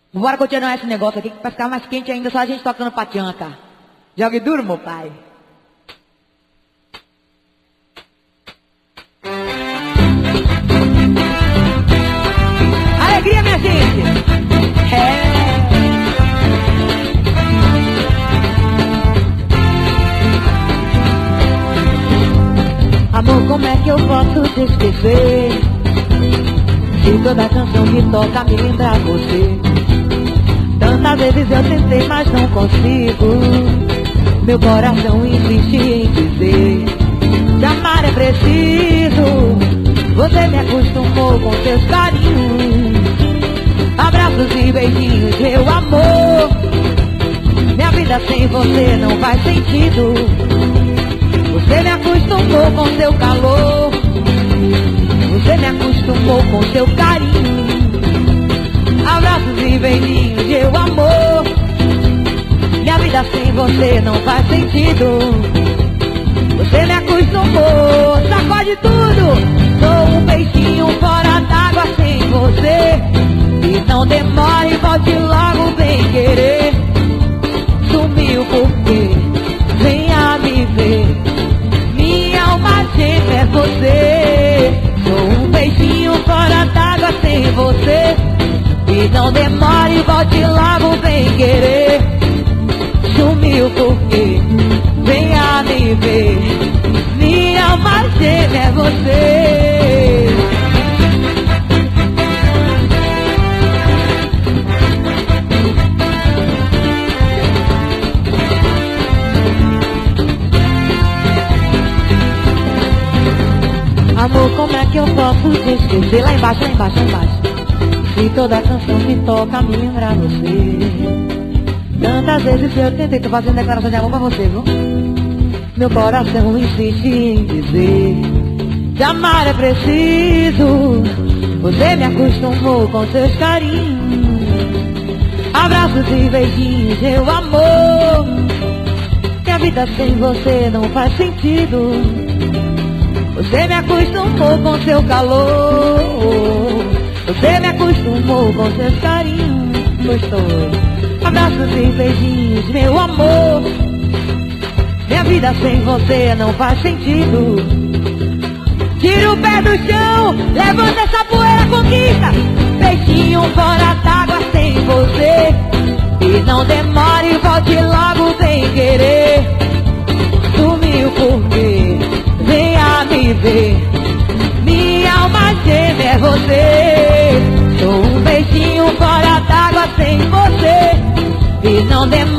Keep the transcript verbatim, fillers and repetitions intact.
Bora continuar esse negócio aqui, que pra ficar mais quente ainda, só a gente tocando patianca. Jogue duro, meu pai. Alegria, minha gente! É... Amor, como é que eu posso te esquecer? Se toda canção que toca me lembra você. Tantas vezes eu tentei, mas não consigo. Meu coração insiste em dizer: te amar é preciso. Você me acostumou com seus carinhos, abraços e beijinhos, meu amor. Minha vida sem você não faz sentido. Você me acostumou com seu calor, você me acostumou com seu carinho, abraços e beijinhos, meu amor. Minha vida sem você não faz sentido. Você me acostumou, sacode tudo. Sou um peixinho fora d'água sem você. E não demore, volte logo, vem querer. Sumiu porque venha me ver. Minha alma gêmea é você. Sou um peixinho fora d'água sem você. E não demore, volte logo, vem querer. Sumiu porque venha me ver. Minha alma gêmea é você. Amor, como é que eu posso te esquecer? Lá embaixo, lá embaixo, lá embaixo. Se toda canção que toca me lembra você. Tantas vezes eu tentei, tô fazendo declaração de amor pra você, viu? Meu coração insiste em dizer: te amar é preciso. Você me acostumou com seus carinhos, abraços e beijinhos, meu amor. Que a vida sem você não faz sentido. Você me acostumou com seu calor, você me acostumou com seus carinhos. Gostou? Abraços e beijinhos, meu amor. Minha vida sem você não faz sentido. Tira o pé do chão, levanta essa poeira, conquista. Peixinho fora d'água sem você. E não demore, volte logo, vem querer. Sumiu porque venha me ver. Minha alma gêmea é você. Sou um peixinho fora d'água sem você. E não demora.